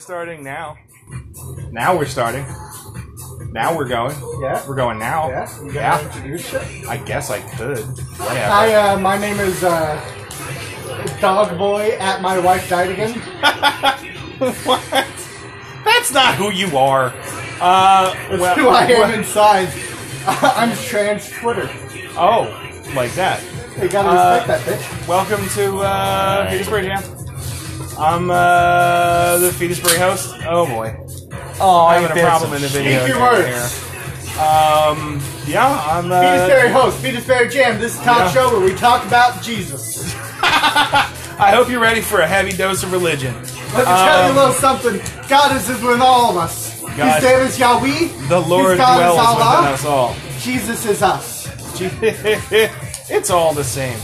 Starting now. Now we're starting. Now we're going. Yeah. We're going now. Yeah. You gotta introduce it. I guess I could. Whatever. Hi, my name is Dog Boy at My Wife Died Again. What? That's not who you are. That's who I am inside. I'm trans Twitter. Oh, like that. You gotta respect that, bitch. Welcome to Fetusbury Jam. I'm the Fetusbury host. Oh boy. Oh, I'm having a problem in the video. Speak your here. words. Yeah, I'm Fetusbury host, Fetusbury Jam. This is a talk show where we talk about Jesus. I hope you're ready for a heavy dose of religion. Let me tell you a little something. God is with all of us. His name is Yahweh. The Lord His God dwells is Allah. within us all. Jesus is us. It's all the same.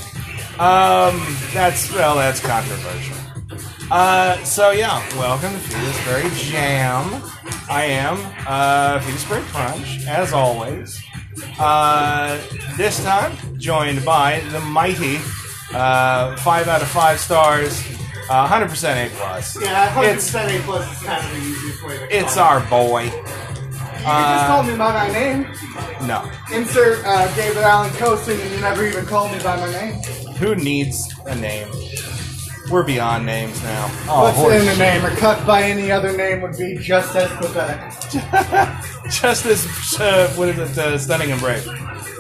That's controversial. So yeah, welcome to Fetusbury Jam. I am Fetusbury Crunch, as always. This time, joined by the mighty 5 out of 5 stars, 100% A+. Yeah, 100% A plus is kind of the easiest way to call It's our boy. You can just call me by my name. No. Insert David Allen Coasting and you never even called me by my name. Who needs a name? We're beyond names now. What's in a name or cut by any other name would be just as pathetic. Just as, what is it, stunning and brave.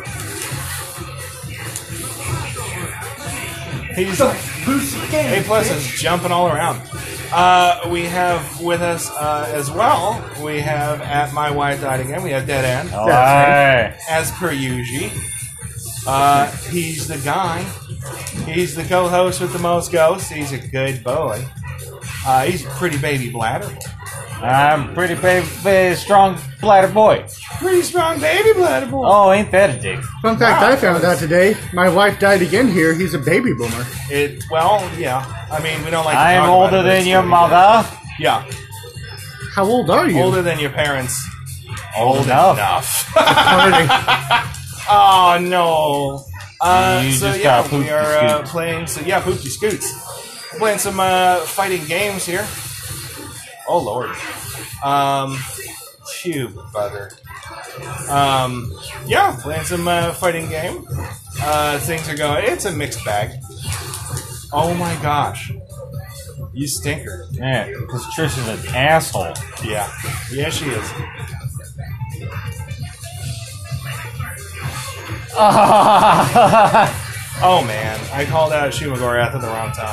He's A+ is jumping all around. We have with us as well, we have at My Wife Died Again, we have Dead End. Alright. As per usual. He's the guy. He's the co-host with the most ghosts. He's a good boy. He's a pretty baby bladder. I'm pretty baby, strong bladder boy. Pretty strong baby bladder boy. Oh, ain't that a dick? Fun fact I found out today, my wife died again here. He's a baby boomer. Yeah. I mean, we don't like to I am talk about older it, than your but mother. Yeah. How old are you? Older than your parents. Old enough. Oh, no. You So, just yeah, got we Poopy are Scoots. playing, Poopy Scoots. Playing some fighting games here. Oh, Lord. Phew, brother. Yeah, playing some fighting game. Things are going, it's a mixed bag. Oh, my gosh. You stinker. Yeah, because Trish is an asshole. Yeah. Yeah, she is. Oh man, I called out Shumagorath at the wrong time.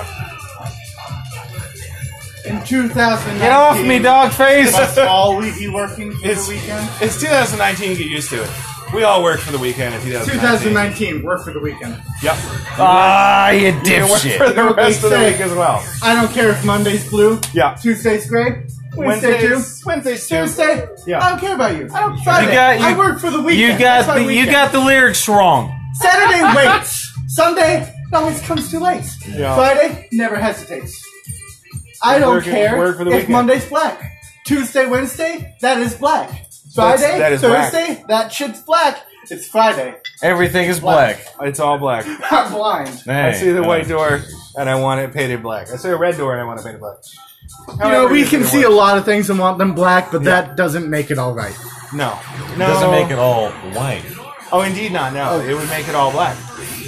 In 2019, Get off me, dog face! must all we be working for the weekend? It's 2019, get used to it. We all work for the weekend in 2019. 2019, work for the weekend. Yep. Ah, you You work for dipshit. the rest of the say. week as well. I don't care if Monday's blue, Yeah. Tuesday's gray, Wednesday too, Wednesday's too. Thursday. Yeah. I don't care about you. I don't. Friday. got- I work for the weekend. You That's got my the weekend. the lyrics wrong. Saturday waits. Sunday it always comes too late. Yeah. Friday never hesitates. I don't Work care for the if weekend. Monday's black. Tuesday, Wednesday, that is black. Friday, that is black. Thursday, that shit's black. It's Friday. Everything is black. It's all black. I'm blind. I see the Hey, white door and I want it painted black. I see a red door and I want it painted black. You know, we can see a lot of things and want them black, but that doesn't make it all right. No. Doesn't make it all white. Oh, indeed not. No, it would make it all black.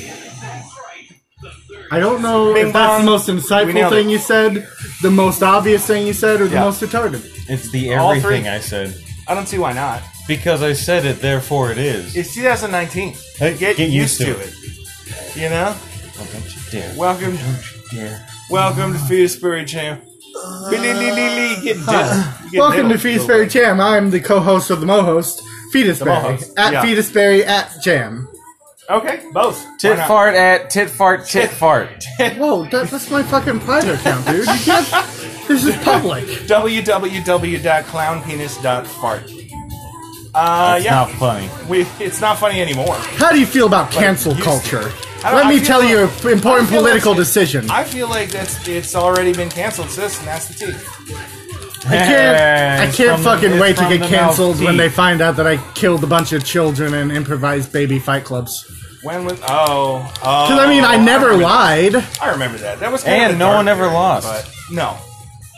I don't know Bing if that's bong. the most We insightful nailed thing it. you said, the most obvious thing you said, or the Yeah. most retarded. It's the All everything three. I said. I don't see why not. Because I said it, therefore it is. It's 2019. Hey, Get used to it. You know? Oh, don't you dare. Welcome to Fetusbury Jam. Get Welcome to Fetusbury Jam. I'm the co-host of the Mo-host, Fetusbury. Mo-host. At Yeah. Fetusbury at Jam. Okay, both. Tit Why not? fart at tit fart tit fart. Whoa, that's my fucking private account, dude. You can't. This is public. www.clownpenis.fart. That's Yeah. not funny. It's not funny anymore. How do you feel about cancel used culture? I Let me feel tell you like- an important I feel political like- decision. I feel like it's already been canceled, sis, and that's the tea. I can't fucking wait to get canceled when they find out that I killed a bunch of children in improvised baby fight clubs. When was Because I mean, I never lied. I remember that. That was kind of And the no dark one ever period, lost. But no.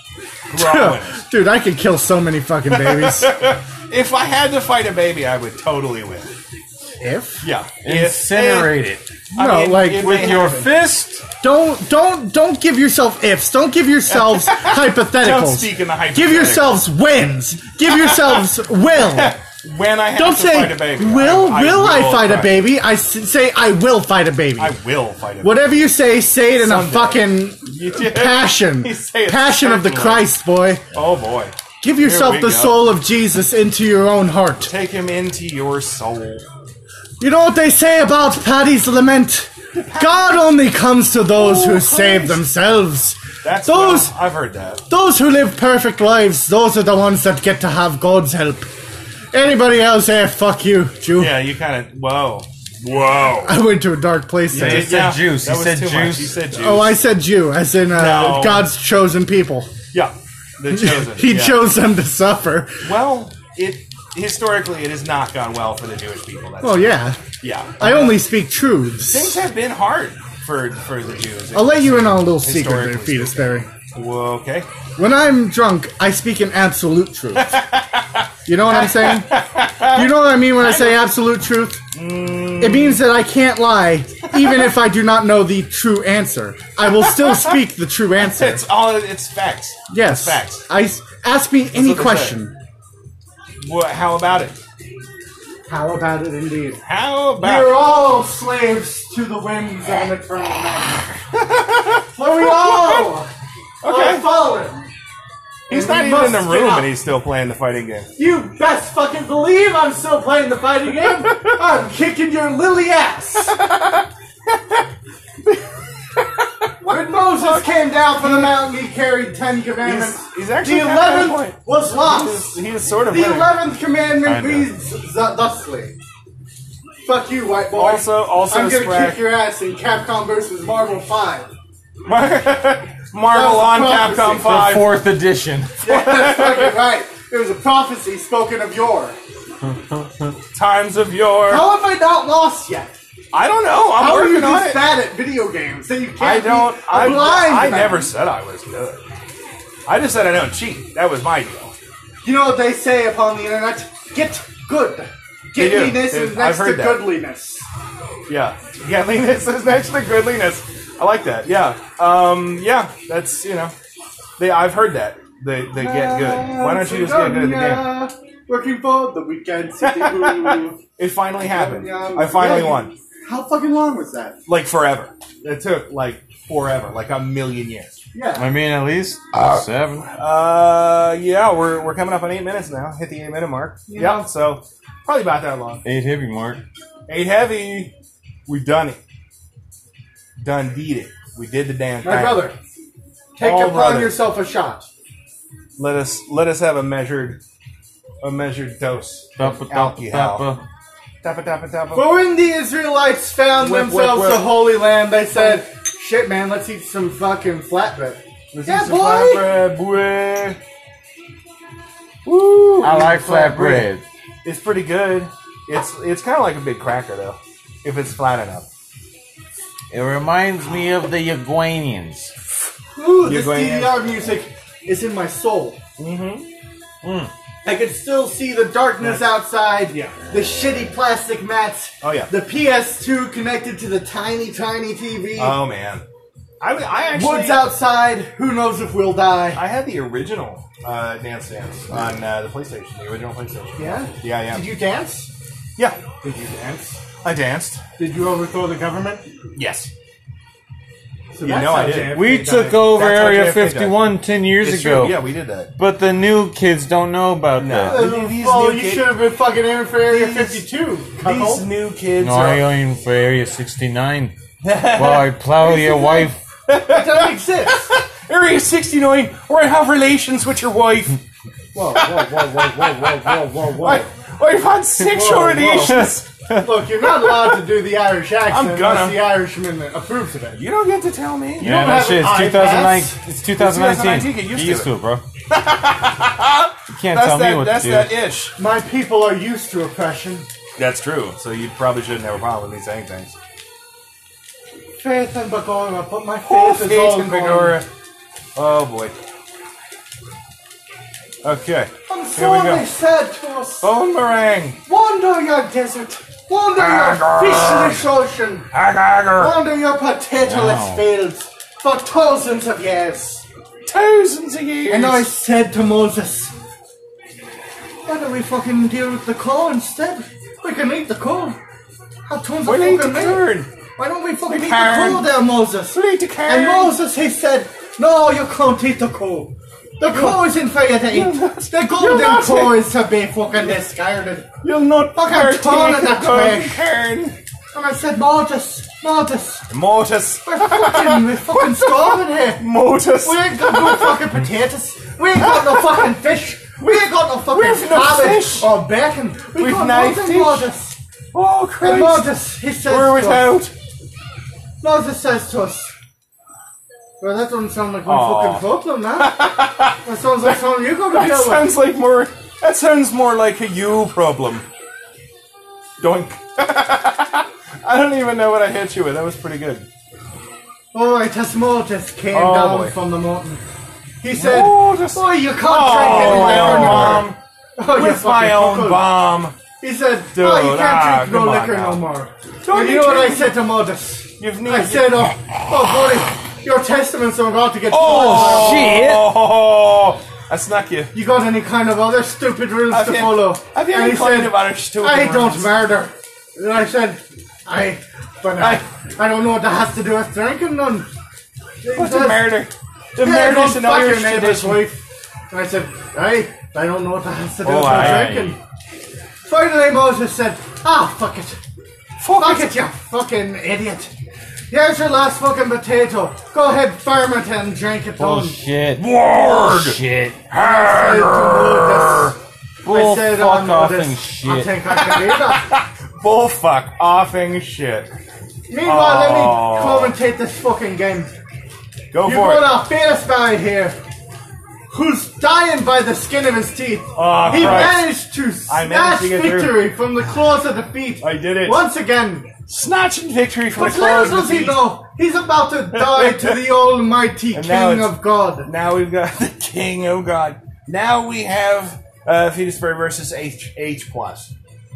We're all winners. Dude, I could kill so many fucking babies. If I had to fight a baby, I would totally win. If? Yeah. Incinerate it. No, like With your fist? don't give yourself ifs. Don't give yourselves hypotheticals. Don't speak in the hypotheticals. Give yourselves wins. Give yourselves will. When I have Don't to say fight a baby, will I fight a baby. Say I will fight a baby. I will fight a baby. Whatever you say it in Someday. a fucking passion. You say it Passion of the certainly. Christ, boy. Oh boy. Give yourself we the go. soul of Jesus into your own heart. Take him into your soul. You know what they say about Paddy's lament? God only comes to those who save themselves. That's Those- well, I've heard that. Those who live perfect lives, those are the ones that get to have God's help. Anybody else, fuck you, Jew. Yeah, you kind of. Whoa. I went to a dark place there. He said juice. That He was said too juice. much. He said juice. Oh, I said Jew, as in No. God's chosen people. Yeah. The chosen. He yeah. chose them to suffer. Well, historically, it has not gone well for the Jewish people. That's Well, yeah. yeah. I only speak truths. Things have been hard for the Jews. I'll let you in on a little secret there, Historically Fetus Berry. Well, okay. When I'm drunk, I speak in absolute truth. You know what I'm saying? You know what I mean when I say absolute truth? It means that I can't lie, even if I do not know the true answer. I will still speak the true answer. It's facts. Yes. It's facts. Ask me any what they question. How about it? How about it, indeed? How about We're all slaves to the whims of an eternal man. So we all are fallen. He's And not we even in must the get room up. and he's still playing the fighting game. You best fucking believe I'm still playing the fighting game. I'm kicking your lily ass. When Moses came down from the mountain, he carried 10 commandments. He's actually The kind of on 11th point. was lost. He is sort of The winning. 11th commandment Kinda. reads thusly. Fuck you, white boy. Also I'm gonna Sprack. kick your ass in Capcom vs. Marvel 5. Marvel on That was a Capcom prophecy. 5. 4th edition. Yeah, that's fucking right. It was a prophecy spoken of yore. Times of yore. How have I not lost yet? I don't know. I'm How are you working on this it. bad at video games that you can't I don't. be a blind I man? never said I was good. I just said I don't cheat. That was my deal. You know what they say upon the internet? Get good. They do. Getliness is I've next to heard that. goodliness. Yeah. Godliness is next to goodliness. I like that. Yeah. Yeah. That's I've heard that. They get good. Why don't you just get good at the game? Working for the weekend city. Boo. It finally happened. I finally won. How fucking long was that? Like forever. It took like forever, like a million years. Yeah. I mean, at least 7. Yeah, we're coming up on 8 minutes now. Hit the 8-minute mark. Yeah, so probably about that long. 8 heavy mark. 8 heavy. We done it. Done deed it. We did the damn thing. My brother, take Oh, upon brother. yourself a shot. Let us have a measured dose. Tappa, of tappa, alcohol. tappa. Tappa, tappa, tappa. For when the Israelites found Whip, themselves whip, whip. the Holy Land, they said, "Shit, man, let's eat some fucking flatbread." Let's Yeah, eat some boy. flatbread, boy. Woo! I like flatbread. It's pretty good. It's kind of like a big cracker though, if it's flat enough. It reminds me of the Yaguanians. Ooh, this going in? DDR music is in my soul. Mm-hmm. I can still see the darkness outside. Yeah. The shitty plastic mats. Oh yeah. The PS2 connected to the tiny TV. Oh man. I actually Woods outside. Who knows if we'll die? I had the original Dance Dance on the PlayStation, the original PlayStation. Yeah? Yeah. Did you dance? Yeah. Did you dance? I danced. Did you overthrow the government? Yes. So You that's know I how did. JFK We died. took over That's how Area JFK died. 51 10 years It's ago. true. Yeah, we did that. But the new kids don't know about that. These Oh, new you kids- should have been fucking aiming for Area These- 52. These cuckold. new kids No, are. I aim for Area 69. While I plow your wife. That doesn't exist. Area 69, or I have relations with your wife. Whoa, whoa, whoa, whoa, whoa, whoa, whoa, whoa, I've had sexual Whoa, whoa. relations. Look, you're not allowed to do the Irish accent I'm gonna. unless the Irishman approves of it. You don't get to tell me. don't Yeah, that have shit is an 2009. iPass? It's 2019. Get used Get used to to it, bro. You can't tell me what that's to do. that ish. My people are used to oppression. That's true. So you probably shouldn't have a problem with me saying things. Faith and Bagora, but my Oh, faith is all Faith and gone. Bagora. Oh boy. Okay. And Here so we go. they said to us, Boomerang. wander your desert, wander your fishless ocean, wander your potatoless fields for thousands of years. Thousands of years. And I said to Moses, why don't we fucking deal with the coal instead? We can eat the coal. Have tons We'll of eat the fucking meat. corn. Why don't we fucking eat the corn. coal there, Moses? We'll eat the corn. And Moses, he said, no, you can't eat the coal. The coal isn't for you to eat. The golden not coal is to be fucking discarded. You'll not Fucking partake turn it of that golden way. corn. And I said, Moses, Mortis. we're fucking starving here. Mortis. We ain't got no fucking potatoes. We ain't got no fucking fish. We ain't got no fucking We've no cabbage fish. or bacon. We've got no nothing, fish. Moses. Oh, And Christ. Moses, he says We're to us, without. Moses says to us, well, that doesn't sound like my Aw. fucking problem, now. That sounds like something you're going to deal with. That sounds more like a you problem. Doink. I don't even know what I hit you with. That was pretty good. Alright, as Moses came Oh, down boy. from the mountain, he said, Moses. oh, you can't Oh, drink any my liquor own no bomb. more. Oh, you With my fucking own fuckle. bomb. He said, Dude, oh, you can't drink no come on liquor now. no more. Don't And you you know what I drink- said to Moses? You've I needed. said, oh, buddy, your testaments are about to get Oh, torn. shit. Oh, I snuck you. You got any kind of other stupid rules Have to you- follow? have you And any he kind said, of other stupid I don't rules? murder. And I said, I don't know what that has to do with drinking none. What's the murder? The Yeah, murder's go an fuck your Irish neighbour's tradition. wife. And I said, I don't know what that has to do Oh, with aye. drinking. Finally, Moses said, fuck it. Fuck it, you fucking idiot. Here's your last fucking potato. Go ahead, farm it and drink it down. Bullshit. Ward. Shit. I said to Moses, Bull I said, fuck off Moses, and I shit. think I can do that. Bullfuck offing shit. Meanwhile, let me Oh. commentate this fucking game. Go You for it. got a famous guy here who's dying by the skin of his teeth. Oh, He Christ. managed to I snatch managed to get through. victory from the claws of defeat. I did it. Once again. Snatching victory from But the little claws of does he defeat. know, he's about to die to the almighty And now King it's- of God. Now we've got the king. Oh God. Now we have Fetusbury versus H plus.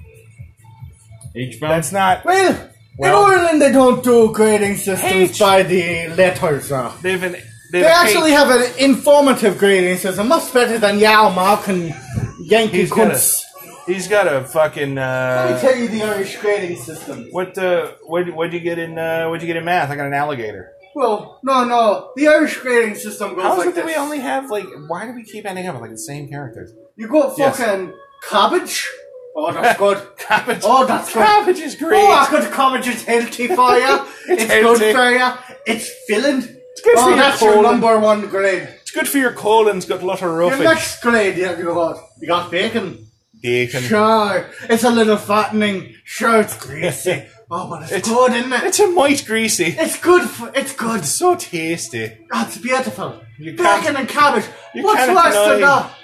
H-bound? That's not. Well, Well- in Ireland they don't do grading systems H. by the letters. They've They actually have an informative grading system, much better than Yalmark and Yankee He's got Kunz. He's got a fucking. Let me tell you the Irish grading system. What'd you get in math? I got an alligator. Well, no. The Irish grading system goes How is like it that this. we only have like? Why do we keep ending up with like the same characters? You go Yes. fucking cabbage. Oh, that's good. Cabbage. Oh, that's good. Cabbage is great. Oh, good cabbage is healthy for you. It's healthy. good for you. It's filling. good for Oh, your that's your colon. number one grade. It's good for your colon. It's got a lot of Your roughage. next grade, you got bacon. Bacon. Sure, it's a little fattening. Sure, it's greasy. Oh, but it's good, isn't it? It's a mite greasy. It's good. It's good. So tasty. Oh, it's beautiful. You can't- Bacon and cabbage. you What's can't worse than deny- that?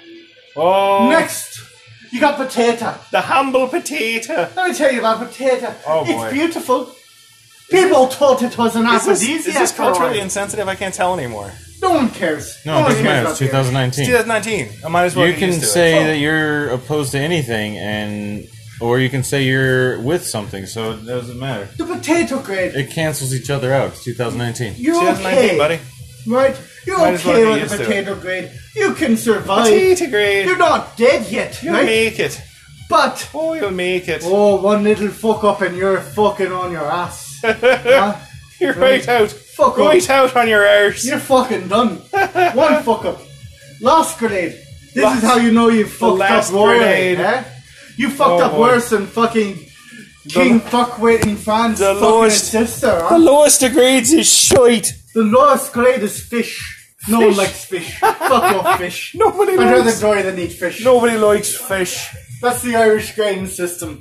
Oh, Next, you got potato. the humble potato. Let me tell you about potato. Oh, boy. It's beautiful. People thought it was an Is aphrodisiac. this for a culturally while. insensitive? I can't tell anymore. No one cares. No, it one doesn't cares matter. about It's 2019. 2019. I might as well You get can used to say it. that you're opposed to anything, or you can say you're with something, so it doesn't matter. The potato grade. It cancels each other out. It's 2019. You're 2019, okay, buddy. right? You're Might as well okay get with used the to it. potato grade. You can survive. Potato grade. You're not dead yet, You'll right? make it. But Oh, you'll make it. oh, one little fuck up and you're fucking on your ass. Huh? You're right out. Fuck up. Right out on your arse. You're fucking done. One fuck up. Last grenade. This Last- is how you know you fucked last up royally, grenade. eh? You fucked Oh, up boy. worse than fucking King Fuckwaiting Fran's the fucking lowest- sister, huh? The lowest of grades is shite. The lowest grade is fish. No one likes fish. Fuck off fish. Nobody I'd rather likes. die than eat fish. Nobody likes fish. That's the Irish grading system.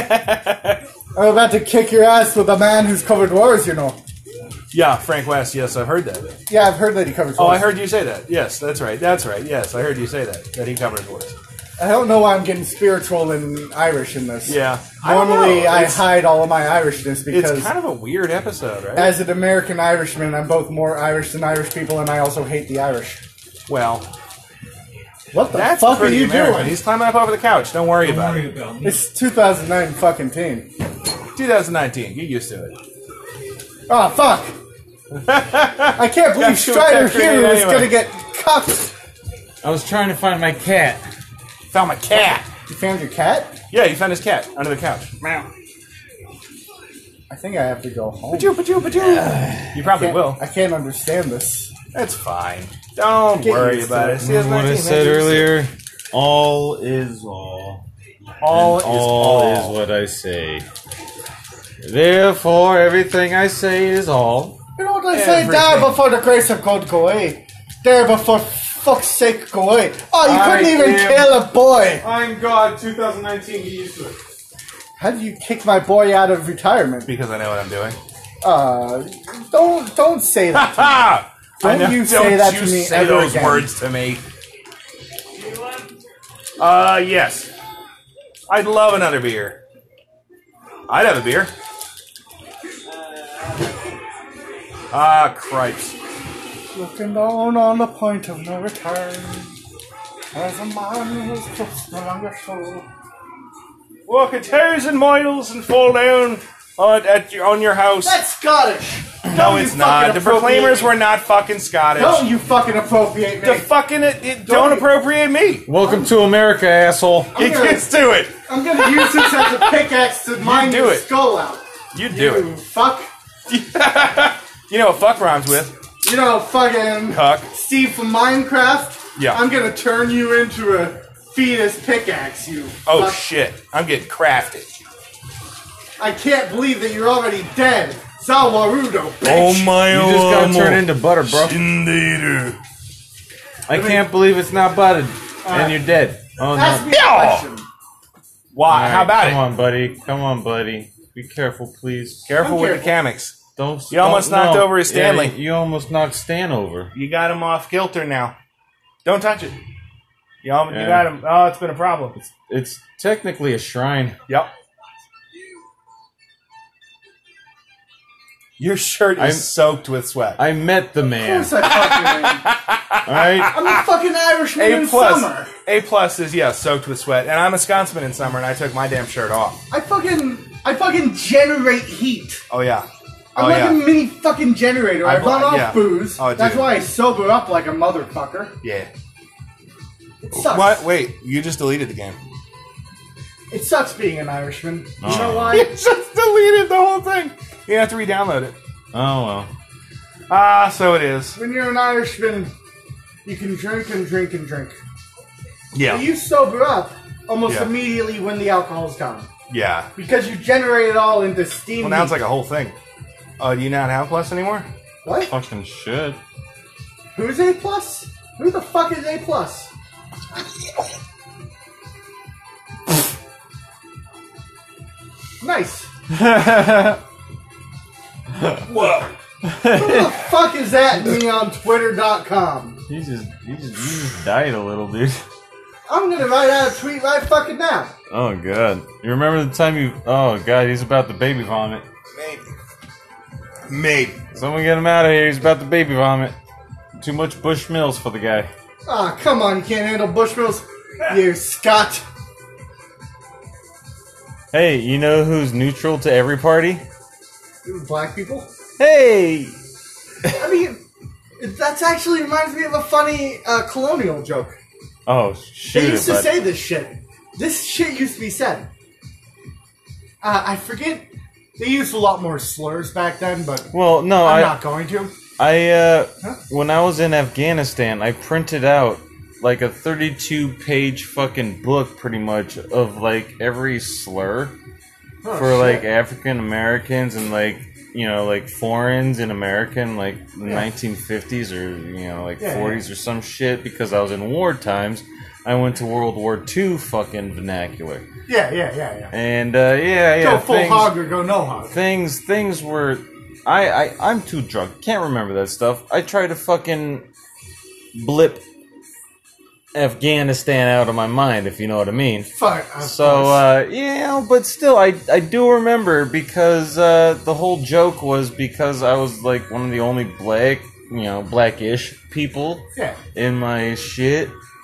I'm about to kick your ass with a man who's covered wars, you know. Yeah, Frank West. Yes, I've heard that. Yeah, I've heard that he covers Oh, wars. I heard you say that. Yes, that's right. That's right. Yes, I heard you say that. That he covers wars. I don't know why I'm getting spiritual and Irish in this. Yeah. I don't Normally, know. I It's- hide all of my Irishness because, It's kind of a weird episode, right? as an American Irishman, I'm both more Irish than Irish people, and I also hate the Irish. Well, What the That's fuck are pretty you American. doing? He's climbing up over the couch. Don't worry about it. It's 2009 fucking teen. 2019. Get used to it. Oh, fuck. I can't believe Got you a Strider pet grenade here is anyway. gonna get cuffed. I was trying to find my cat. Found my cat. You found your cat? Yeah, you found his cat under the couch. I think I have to go home. You probably will. I can't understand this. That's fine. Don't Get worry used about to it. it. See, Remember what I said earlier? All is all. All And is all all. is what I say. Therefore, everything I say is all. You know what I say? Everything. There before the grace of God go away. There before fuck's sake go away. Oh, you couldn't even kill a boy. I'm God 2019. Get used to it. How do you kick my boy out of retirement? Because I know what I'm doing. Don't say that. Ha! Don't you say that to me say ever those again. words to me. Yes. I'd love another beer. I'd have a beer. Ah, cripes. Looking down on the point of no return. As a man whose foot's no longer full. Walk 1,000 miles and fall down on your house. That's Scottish. No, Don't it's you not. fucking The Proclaimers appropriate were not fucking Scottish. Don't you fucking appropriate me. The fucking don't appropriate me. Welcome to America, asshole. Get gonna- used to it. I'm gonna use this as a pickaxe to mine do your it. skull out. You do You fuck. it. You know what fuck rhymes with? You know, fucking Cuck. Steve from Minecraft. Yeah. I'm gonna turn you into a fetus pickaxe, you Oh fuck. shit! I'm getting crafted. I can't believe that you're already dead. Zawarudo, bitch. Oh my! You just got turned into butter, bro. Indeed. I can't believe it's not buttered. And you're dead. Oh, Ask no. me a question. Why? Alright, How about come it? on, buddy. Come on, buddy. Be careful, please. Careful I'm with careful. the Kamix. Don't. You almost knocked over his Stanley. Yeah, you almost knocked Stan over. You got him off kilter now. Don't touch it. You Yeah. got him. Oh, it's been a problem. It's technically a shrine. Yep. Your shirt is I'm- soaked with sweat. I met the Of man. course I fucking am. Alright? I'm a fucking Irishman in A plus. summer. A plus is soaked with sweat, and I'm a Scotsman in summer, and I took my damn shirt off. I fucking generate heat. Oh yeah. I'm Oh like yeah. a mini fucking generator. I've run off yeah. booze. Oh, That's dude. why I sober up like a motherfucker. Yeah. It sucks. What? Wait, you just deleted the game. It sucks being an Irishman. You Oh. know You why? just deleted the whole thing. You have to re-download it. Oh, well. Ah, so it is. When you're an Irishman, you can drink and drink and drink. Yeah. But you sober up almost Yeah. immediately when the alcohol's gone. Yeah. Because you generate it all into steam. Well, now it's heat. like a whole thing. Oh, do you not have Plus anymore? What? Fucking shit. Who's A plus? Who the fuck is A plus? Nice. Whoa. Who the fuck is that me on Twitter.com? You just died a little, dude. I'm gonna write out a tweet right fucking now. Oh, God. You remember the time you... Oh, God, he's about to baby vomit. Maybe. Someone get him out of here. He's about to baby vomit. Too much Bushmills for the guy. Ah, come on, you can't handle Bushmills, you Scot. Hey, you know who's neutral to every party? Black people? Hey! I mean, that's actually reminds me of a funny colonial joke. Oh, shoot. They used to bud. say this shit. This shit used to be said. I forget. They used a lot more slurs back then, but Well, no, I'm not going to. When I was in Afghanistan, I printed out like a 32-page fucking book, pretty much, of like every slur Oh, for shit. like African Americans and like, you know, like foreigners in America in like the 1950s or, you know, like Yeah, 40s or some shit, because I was in war times. I went to World War II fucking vernacular. Yeah. And yeah, Go full things- hog or go no hog. things were I'm too drunk, can't remember that stuff. I tried to fucking blip Afghanistan out of my mind, if you know what I mean. Fuck. So yeah, but still I do remember, because the whole joke was because I was like one of the only blackish people yeah. in my shit.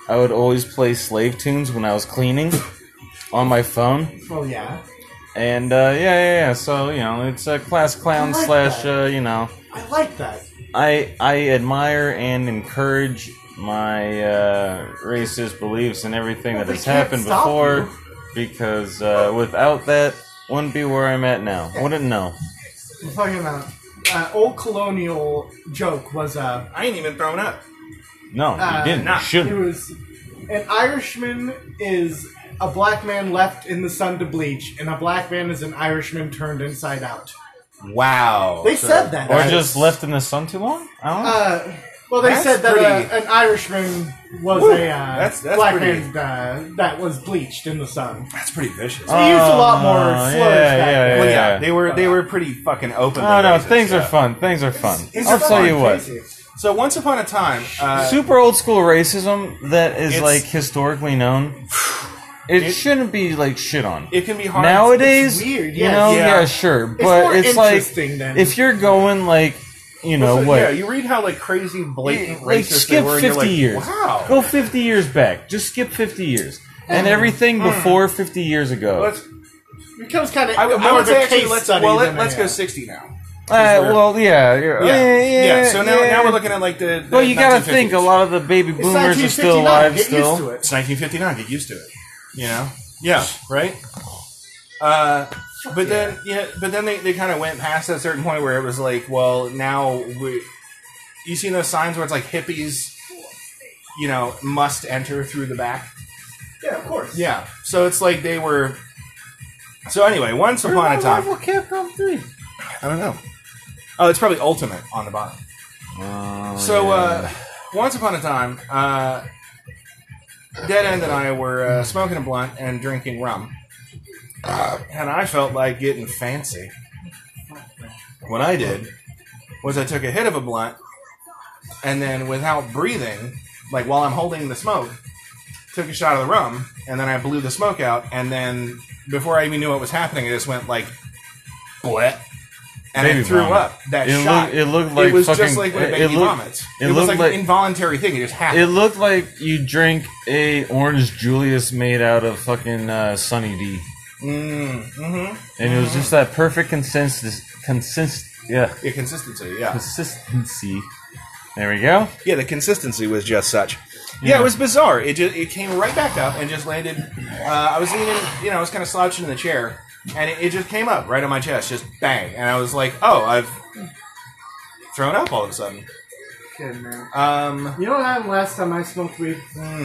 I would always play slave tunes when I was cleaning on my phone. Oh yeah. And yeah. So it's a class clown I like slash that. I I like that. admire and encourage my racist beliefs and everything Well, that they has can't happened stop before, you. because without that, wouldn't be where I'm at now. Wouldn't know. I'm talking about old colonial joke was I ain't even thrown up. No, you didn't. You It shouldn't. was an Irishman is a black man left in the sun to bleach, and a black man is an Irishman turned inside out. Wow. They said that. Or just left in the sun too long? I don't know. Well, they That's said that pretty- an Irishman was Woo. a That's black pretty- man that was bleached in the sun. That's pretty vicious. They used a lot more slurs back then. Well, yeah, they were pretty fucking open. Oh no, things are fun. Things are fun. It's I'll fun, tell you what. crazy. So once upon a time, Super old school racism that is It's- like historically known. It shouldn't be like shit on. it can be hard. Nowadays, It's weird, you yes. know, Yeah. yeah, sure, more but it's like interesting than- if you're going like, you know So, what? yeah, you read how like crazy blatant Like racist they skip were, and 50 you're like, years. Wow. Go 50 years back. Just skip 50 years. And everything before 50 years ago. Let's. It becomes kind of I more would of say a actually case let's study. let's than go a- 60 now. Well, yeah. Yeah. So now we're looking at like the Well, you gotta think a 1950s. lot of the baby It's boomers are still 1959. alive Get used still. to it. It's 1959. Get used to it. You know. Yeah. Right. But then they kind of went past that certain point where it was like, well, now you see those signs where it's like hippies, must enter through the back. Yeah, of course. Yeah. So it's like they were. So anyway, once upon a time, Capcom 3. I don't know. Oh, it's probably Ultimate on the bottom. So once upon a time, Dead End and I were smoking a blunt and drinking rum, and I felt like getting fancy. What I did was I took a hit of a blunt, and then without breathing, like while I'm holding the smoke, took a shot of the rum, and then I blew the smoke out, and then before I even knew what was happening, it just went like, bleh. And Baby I threw vomit. up that It shot. looked like it was fucking, just like when a it baby looked- vomits. it It was looked like like- an involuntary thing. It just happened. It looked like you drank a orange Julius made out of fucking Sunny D. Mm-hmm. And it was just that perfect consistency. Yeah, consistency. Yeah, Consistency. There we go. yeah. The consistency was just such. Yeah, it was bizarre. It came right back up and just landed. I was leaning, I was kind of slouching in the chair, and it just came up right on my chest, just bang. And I was like, oh, I've thrown up all of a sudden. Good, man. You know what happened last time I smoked weed?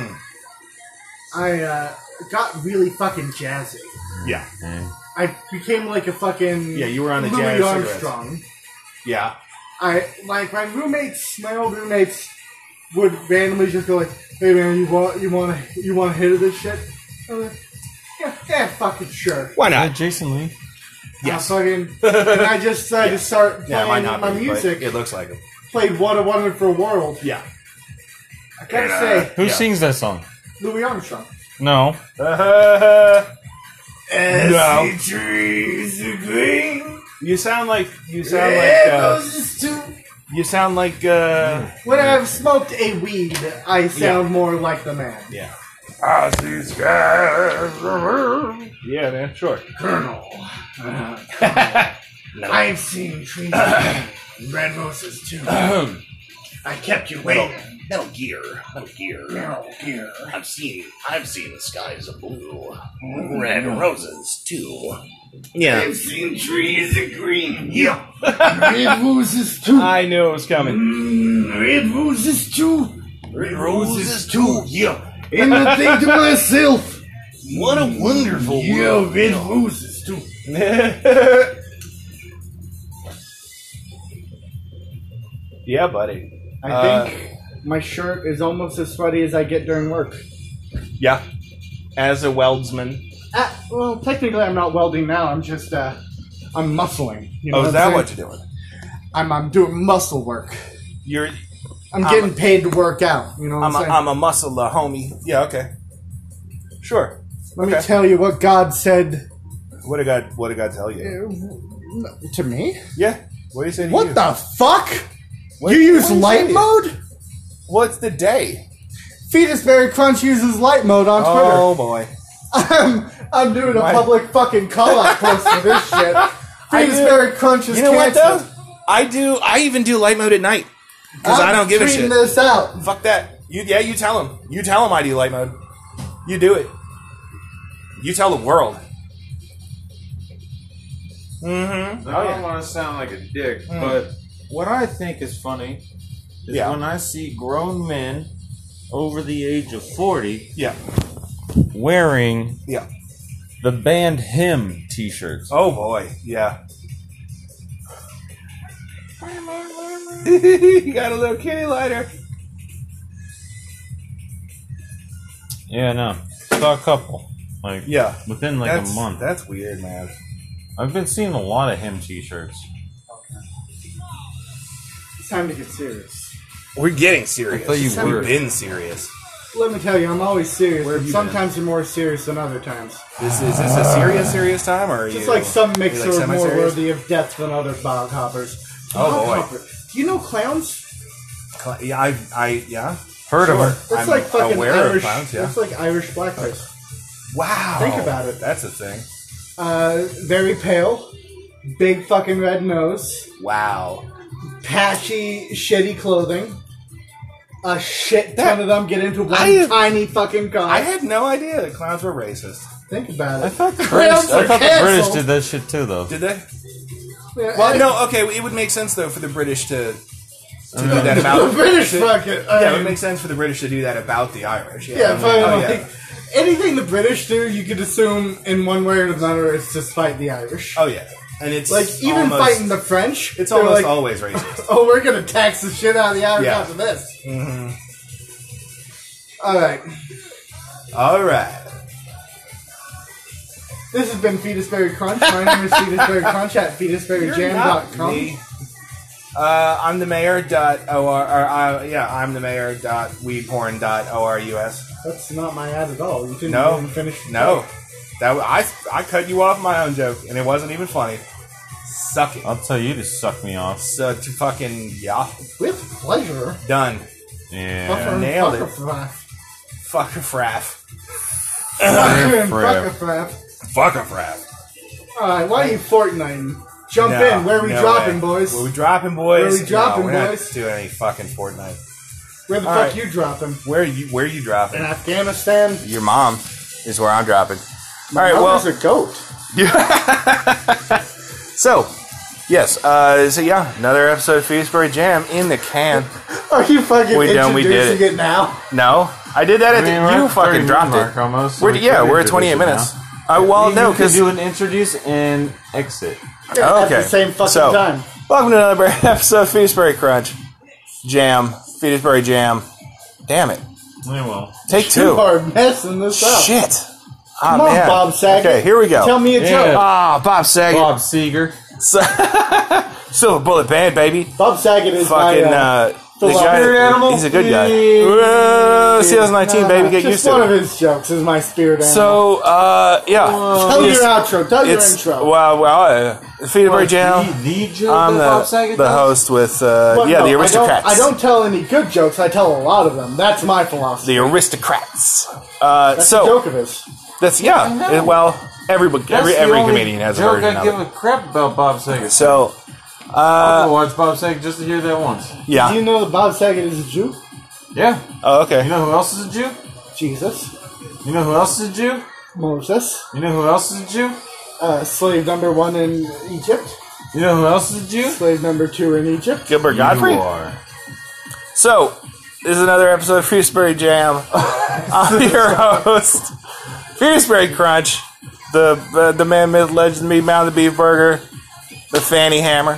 I got really fucking jazzy. Yeah, I became like a fucking Yeah, you were on the Louis jazz cigarettes. Armstrong. yeah. I like my old roommates would randomly just go like, "Hey man, you want a hit of this shit?" I'm like, yeah, fucking sure. Why Yeah, not? Jason Lee. Yes. And I just decided to start Yeah, playing might not my be, but music. it looks like him. Played What a Wonderful World. Yeah. I gotta say, Who Yeah. sings that song? Louis Armstrong. No. No. Trees are green. You sound like When I've smoked a weed, I sound more like the man. yeah. I see skies. Yeah, man, sure. Colonel. I've seen trees red roses too. I kept you waiting. Metal Gear. Metal Gear. I've seen the skies of blue. Red roses, too. Yeah. I've seen trees of green. Yeah. Red roses too. I knew it was coming. Red roses too. Red roses, too. Yeah. And I think to myself, What a wonderful yeah, world. red roses too. Yeah, buddy. I think my shirt is almost as sweaty as I get during work. Yeah. As a weldsman. Well, technically I'm not welding now. I'm just, I'm muscling. You know Oh, is what that I'm what saying? you're doing? I'm doing muscle work. You're. I'm getting paid to work out. You know what I'm saying? I'm a muscler, homie. Yeah. Okay. Sure. Let me okay. tell you what God said What did God tell you? to me. Yeah. What did he say to you? What the fuck? What- You use what did he say light to you? mode? What's the day? Fetusberry Crunch uses light mode on Twitter. Oh boy. I'm doing a Why? public fucking call-out post for this shit. Fetusberry Crunch is You know what canceled. though? I even do light mode at night because I don't give a tweeting shit. this out. Fuck that. You tell him. You tell him I do light mode. You do it. You tell the world. Mm-hmm. I don't want to sound like a dick, but what I think is funny is when I see grown men over the age of 40 Yeah. wearing Yeah. the band Him t-shirts. Oh boy. Yeah. You got a little kitty lighter. Yeah, no. Saw a couple. Like, Yeah. within like a month. That's weird, man. I've been seeing a lot of Him t-shirts. It's time to get serious. We're getting serious. I thought you were. We've been serious. Let me tell you, I'm always serious, Where have but you sometimes you're more serious than other times. Is this a serious time, or are Just you like some mix you like are more semi-serious? worthy of death than other bog hoppers. Oh, Bog boy. hopper. Do you know clowns? Yeah, yeah. Heard of Sure. them. That's I'm like fucking aware of Irish. clowns, yeah. That's like Irish blackface. Wow. Think about it. That's a thing. Very pale, big fucking red nose, Wow. patchy, shitty clothing. A shit ton of them get into one I- tiny fucking car. I had no idea that clowns were racist. Think about it. I thought the Clowns British, I are thought the British canceled. did that shit too, though. Did they? Yeah, Well, and- no. Okay, it would make sense though for the British to do that The about British to- fucking. Yeah, it would make sense for the British to do that about the Irish. Yeah, Yeah, fucking oh, like anything the British do, you could assume in one way or another it's to fight the Irish. Oh yeah, and it's Like even almost, fighting the French, It's they're almost like, always racist. oh, we're gonna tax the shit out of the Irish Yeah. after this. Mm-hmm. All right, All right. this has been Fetusberry Crunch. My name is Fetusberry Crunch at fetusberryjam.com. Me. I'm the mayor. I'm the mayor. Weedporn.orus. That's not my ad at all. You didn't No, even finish. the no. joke. I cut you off my own joke, and it wasn't even funny. Suck it. I'll tell you to suck me off. So to fucking With pleasure. done. Yeah. Fucker, nailed it. fucker, Fuck a fraff. Fucker, Frap. frap. Fuck a fraff. Alright, why are you Fortnite? Jump No, in. Where are we no dropping, way. boys? Where we dropping, boys? Where we dropping, we're boys? not doing any fucking Fortnite. Where the All fuck right. you dropping? Where are you dropping? In Afghanistan? Your mom is where I'm dropping. My All right, well, mother's a goat. so yes, another episode of Fetusberry Jam in the can. Are you fucking We done, we did introducing it now? No, I did that at I mean, the. we're You at fucking 30 dropped mark it. almost. so We're we yeah, could we're at 28 introduce it minutes. now. Well, You no, could because do an introduce and exit. At okay, the same fucking so, time. welcome to another episode of Fetusberry Crunch Jam, Fetusberry Jam. Damn it, Yeah, well. take You two. are messing this up. Shit. Come on, man. Bob Saget. Okay, here we go. Tell me a Yeah. joke. Ah, Bob Saget. Bob Seger. Silver Bullet Band, baby. Bob Saget is Fucking, my, the guy, spirit animal? he's a good guy. Yeah. Whoa, 2019, baby, get just used to one it. of his jokes is my spirit animal. So, yeah. Tell your outro. Tell your intro. Fetusberry Jam. The joke I'm that Bob Saget the does? host with, But the no, aristocrats. I don't tell any good jokes. I tell a lot of them. That's my philosophy. The aristocrats. That's a So, joke of his. that's, yeah. Well, every That's the every only comedian has a joke version I of give it. a crap about Bob Saget. So, I'll go watch Bob Saget just to hear that once. Do yeah. you know that Bob Saget is a Jew? Yeah. Oh, okay. You know who else is a Jew? Jesus. You know who else is a Jew? Moses. You know who else is a Jew? Slave number 1 in Egypt. You know who else is a Jew? Slave number 2 in Egypt. Gilbert Godfrey. You are. So, this is another episode of Fetusberry Jam. I'm your host, Fetusberry Crunch, the man, myth, legend, me, mountain beef burger, the Fanny Hammer.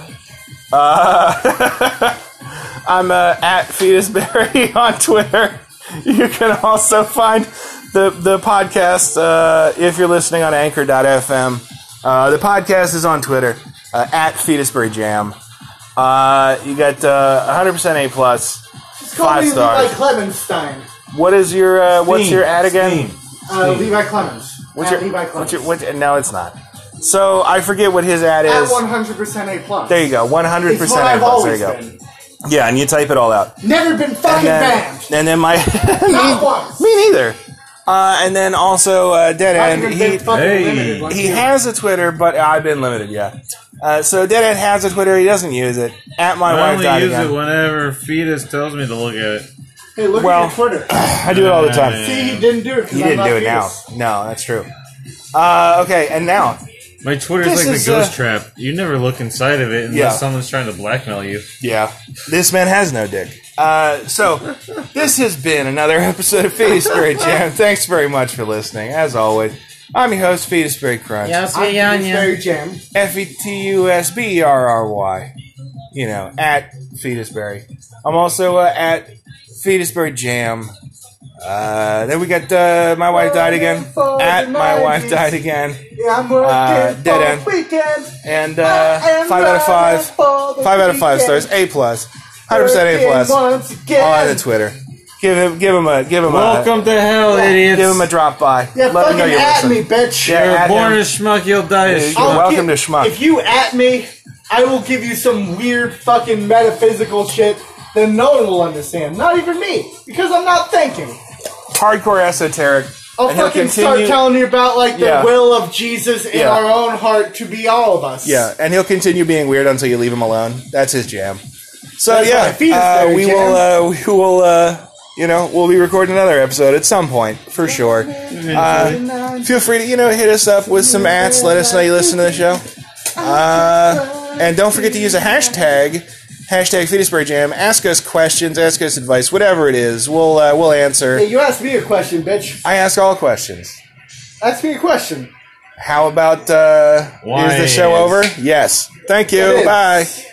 I'm at Fetusberry on Twitter. You can also find the podcast if you're listening on Anchor.fm. The podcast is on Twitter at Fetusberry Jam. You got 100% A plus. Just call 5 me stars. Levi Clemenstein. What is your what's your ad again? Levi Clemens. What's At your, Levi Clemens. no, it's not. So I forget what his ad At is. 100% A plus. There you go, 100% It's what A I've plus. There always you go. been. Yeah, and you type it all out. Never been fucking banned. And then my Not once. me neither. And then also Dead Not End. even been fucking Hey. limited like He you. has a Twitter, but I've been limited. Yeah. So Dead End has a Twitter. He doesn't use it. At my I wife only died use again. it whenever Fetus tells me to look at it. Hey, look Well, at your Twitter. I do it all the time. See, he didn't do it. 'cause He I'm didn't not do it now. Fetus. No, that's true. Okay, and now My Twitter's This like is, the ghost trap. You never look inside of it unless Yeah. someone's trying to blackmail you. Yeah, this man has no dick. So, this has been another episode of Fetus Spirit Jam. Thanks very much for listening. As always, I'm your host, Fetus Spirit Crunch. I'm Fetusberry Jam. Fetusberry. You know, at Fetusberry. I'm also at Fetusberry Jam. Then we got My Wife Died Again. At My Wife Died Again. Yeah, I'm working Dead for End. the weekend. And 5 out of 5. 5 out of 5 stars. A plus. 100% A plus. Once again. On the Twitter. Give him Welcome to hell, idiots. give him a drop by. Yeah, Let him know fucking you're at listening. me, bitch. Yeah. You're at born him. a schmuck, you'll die a Dude, schmuck. you're welcome to Schmuck. If you at me, I will give you some weird fucking metaphysical shit that no one will understand. Not even me. Because I'm not thinking. Hardcore esoteric. I'll And he'll fucking start continue- telling you about like the Yeah. will of Jesus in Yeah. our own heart to be all of us. Yeah, and he'll continue being weird until you leave him alone. That's his jam. So That's my fetus berry we jam. we'll be recording another episode at some point for sure. Feel free to hit us up with some ats. Let us know you listen to the show. And don't forget to use a hashtag Fetusberry Jam. Ask us questions, ask us advice, whatever it is. We'll answer. Hey, you asked me a question, bitch. I ask all questions. Ask me a question. How about Why is the show is- over? Yes. Thank you. It is. Bye.